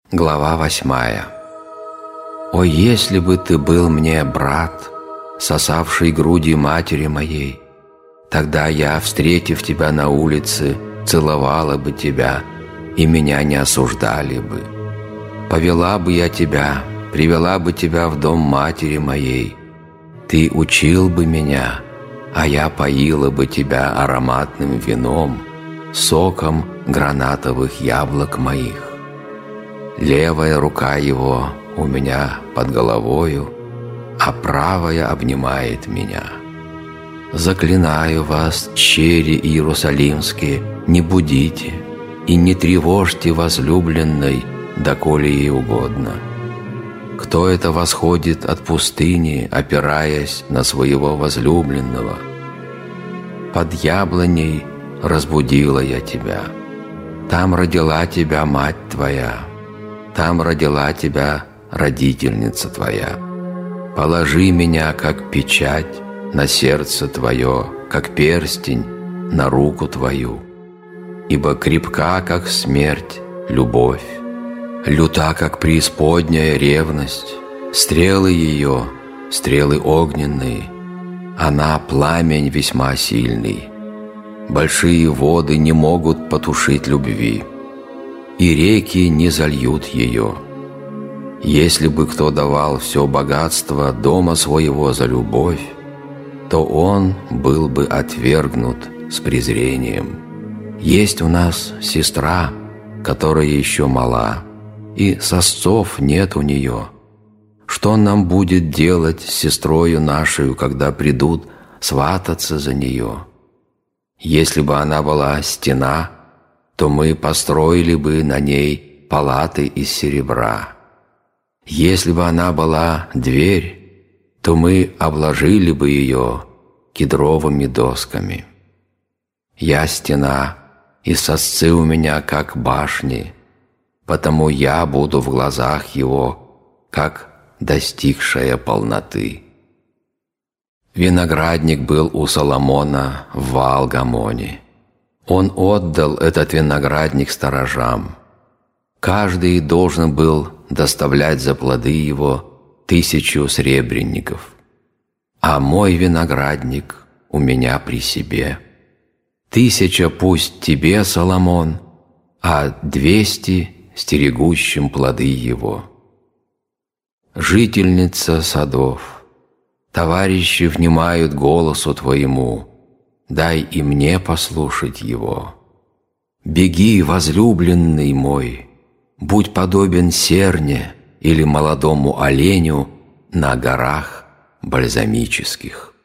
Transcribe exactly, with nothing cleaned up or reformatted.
Глава восьмая. «О, если бы ты был мне брат, сосавший груди матери моей, тогда я, встретив тебя на улице, целовала бы тебя, и меня не осуждали бы. Повела бы я тебя, привела бы тебя в дом матери моей. Ты учил бы меня, а я поила бы тебя ароматным вином, соком гранатовых яблок моих. Левая рука его у меня под головою, а правая обнимает меня. Заклинаю вас, чери иерусалимские, не будите и не тревожьте возлюбленной, доколе ей угодно. Кто это восходит от пустыни, опираясь на своего возлюбленного? Под яблоней разбудила я тебя, там родила тебя мать твоя, там родила тебя родительница твоя. Положи меня, как печать, на сердце твое, как перстень на руку твою. Ибо крепка, как смерть, любовь, люта, как преисподняя ревность. Стрелы ее, стрелы огненные, она пламень весьма сильный. Большие воды не могут потушить любви, и реки не зальют ее. Если бы кто давал все богатство дома своего за любовь, то он был бы отвергнут с презрением. Есть у нас сестра, которая еще мала, и сосцов нет у нее. Что нам будет делать с сестрою нашей, когда придут свататься за нее? Если бы она была стена, то мы построили бы на ней палаты из серебра. Если бы она была дверь, то мы обложили бы ее кедровыми досками. Я стена, и сосцы у меня как башни, потому я буду в глазах его, как достигшая полноты». Виноградник был у Соломона в Ваал-Гамоне. Он отдал этот виноградник сторожам. Каждый должен был доставлять за плоды его тысячу сребреников. А мой виноградник у меня при себе. Тысяча пусть тебе, Соломон, а двести стерегущим плоды его. Жительница садов, товарищи внимают голосу твоему, дай и мне послушать его. Беги, возлюбленный мой, будь подобен серне или молодому оленю на горах бальзамических.